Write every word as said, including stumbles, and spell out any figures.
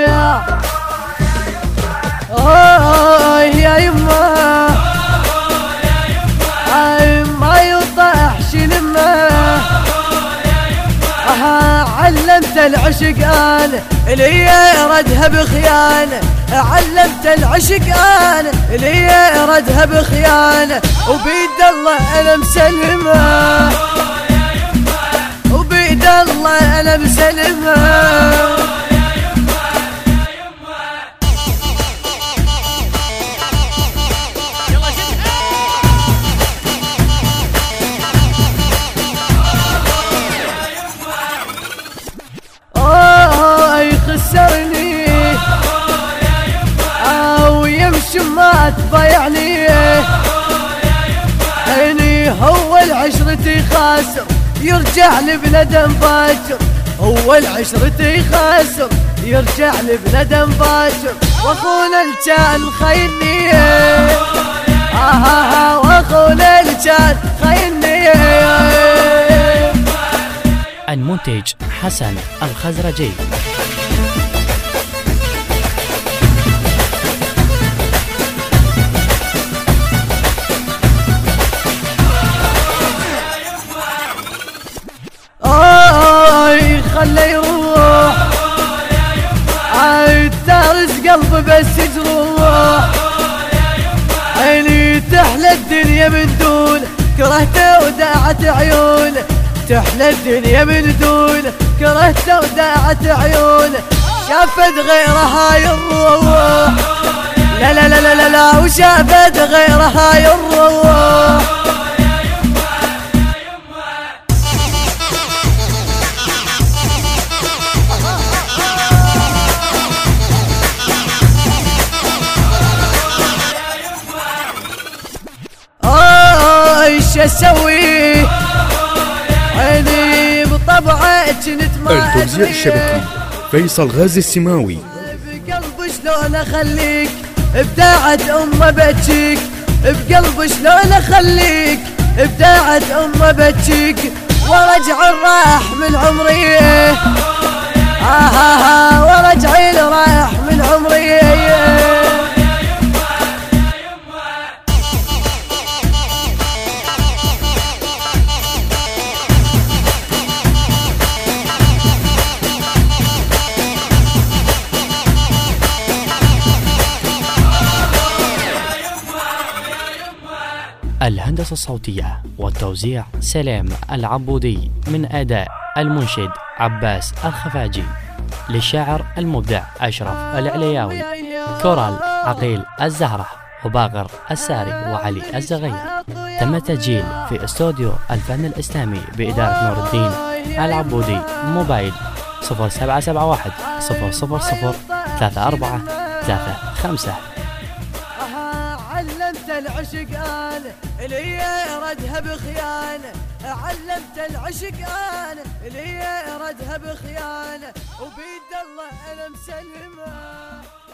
اوه يا يما ما يطيحش لما علمت العشق انا اللي يردها بخيانه، علمت العشق انا اللي يردها بخيانه، وبيد الله انا مسلمه، وبيد الله انا مسلمه. خسرني او يمشي ما تضيعني، عيني هو العشرتي خاسر يرجع لي بندم باكر، هو العشرتي خاسر يرجع لي بندم باكر، واخونا اللي كان خيني آه واخونا اللي كان خيني. المنتج حسن الخزرجي. خلي يروح عالتارس قلبي بس جروح، عيني تحلى الدنيا من دون كرهته وداعت عيونه، تحلى الدنيا من دون كرهته وداعت عيونه، شافت غيرها يروح لا لا لا لا لا وشافت غيرها يروح. ايش اسوي عيني بطبعك كنت ما التوزيع الشبكي فيصل غازي السماوي. بقلبي شلون اخليك ابداعت امه بتشيك، بقلبي شلون اخليك ابداعت امه بتشيك، وارجع الراح من عمري آه آه وارجع الراح من عمري. الهندسة الصوتية والتوزيع سلام العبودي، من أداء المنشد عباس الخفاجي، للشاعر المبدع أشرف العلياوي، كورال عقيل الزهرة وباقر الساري وعلي الزغير. تم تسجيل في استوديو الفن الإسلامي بإدارة نور الدين العبودي. موبايل صفر سبعة سبعة واحد صفر صفر صفر ثلاثة أربعة ثلاثة خمسة. علمت العشق انا اللي يردها بخيانه، علمت العشق انا اللي يردها بخيانه، وبيد الله انا مسلمه.